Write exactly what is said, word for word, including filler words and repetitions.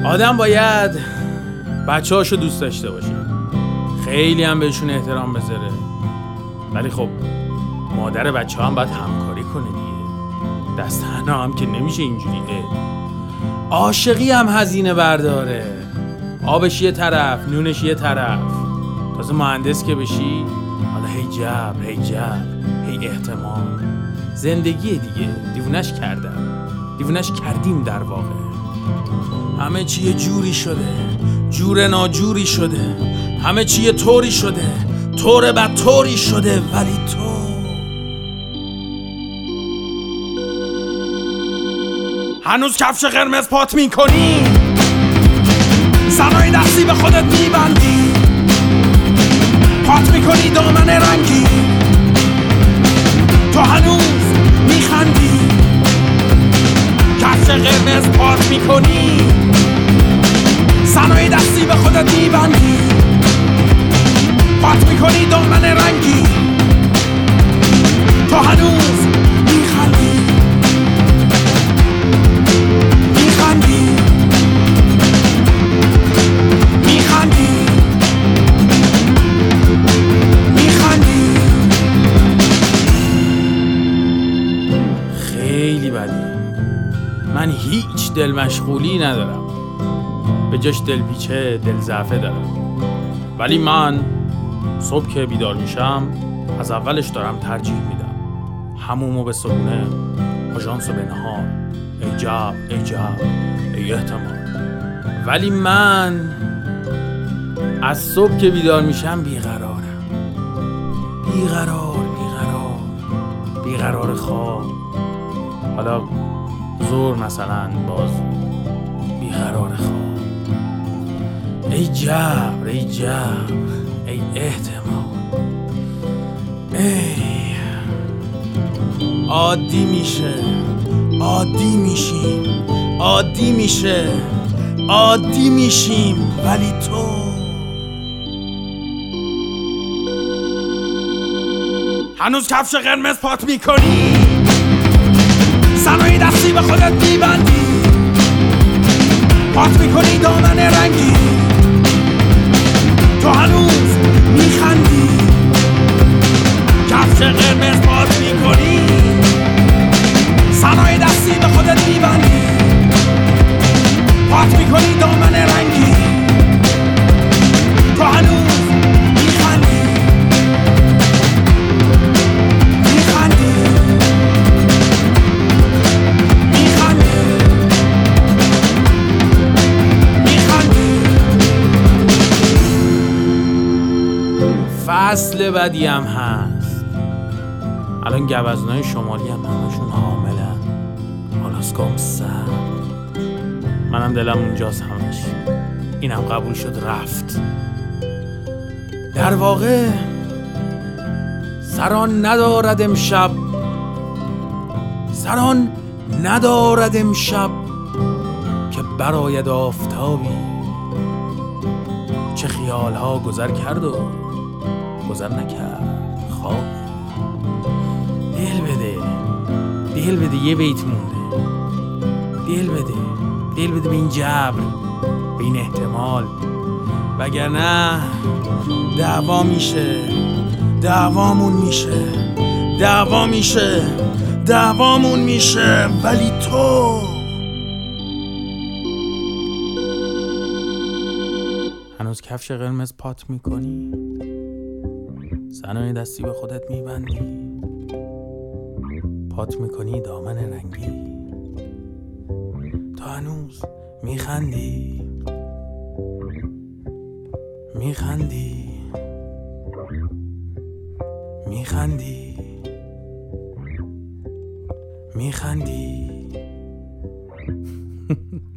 آدم باید بچه هاشو دوست داشته باشه، خیلی هم بهشون احترام بذاره، ولی خب مادر بچه هم باید همکاری کنه دیگه. دست تنها هم که نمیشه اینجوریه. عاشقی هم هزینه برداره، آبش یه طرف، نونش یه طرف. تازه مهندس که بشی، حالا هی جبر هی جبر هی احتمال. زندگی دیگه، دیوونش کردم، دیوونش کردیم در واقع. همه چی یه جوری شده، جور ناجوری شده، همه چی یه طوری شده، طور بد طوری شده، ولی تو هنوز کفش قرمز پات میکنی، سرای دستی به خودت میبندی، پات میکنی دامن رنگی، تو هنوز میخندی، کفش قرمز پات میکنی، سرای دستی به خودت میبندی، پات میکنی دامن رنگی، تو هنوز میخندی میخندی میخندی میخندی. خیلی بدی. من هیچ دل مشغولی ندارم، به جاش دل پیچه دل ضعفه دارم. ولی من صبح که بیدار میشم از اولش دارم ترجیح میدم حمومو به صبحونه، آژانسو به نهار. ای جب ای جب ای احتمال. ولی من از صبح که بیدار میشم بیقرارم، بیقرار بیقرار بیقرار خواب. حالا زور مثلا باز بیقرار خواب. ای جبر ای جبر ای احتمال. ای عادی میشه، عادی میشیم، عادی میشه، عادی میشیم، ولی تو هنوز کفش قرمز پات میکنی، سرای دستی به خودت میبندی، پات میکنی دامن رنگی، تو هنوز میخندی، کفش قرمز پات میکنی، سرای دستی به خودت میبندی، پات میکنی دامن رنگی، تو هنوز میخندی میخندی میخندی میخندی. فصل بدی هم هست. الان گوزنای شمالی هم همشون حاملن، آلاسکام سر. منم دلم اونجاست همش. اینم قبول شد رفت. در واقع سران ندارد امشب، سران ندارد امشب که براید آفتابی. چه خیالها گذر کرد و گذر نکرد خواب. دل بده دل بده یه بیت مونده. دل بده دل بده به این جبر، به این احتمال، وگرنه دعوا میشه، دعوامون میشه، دعوا میشه، دعوامون میشه، ولی تو هنوز کفش قرمز پات میکنی، سنای دستی به خودت میبندی، پات میکنی دامن رنگی، تو هنوز میخندی میخندی میخندی میخندی.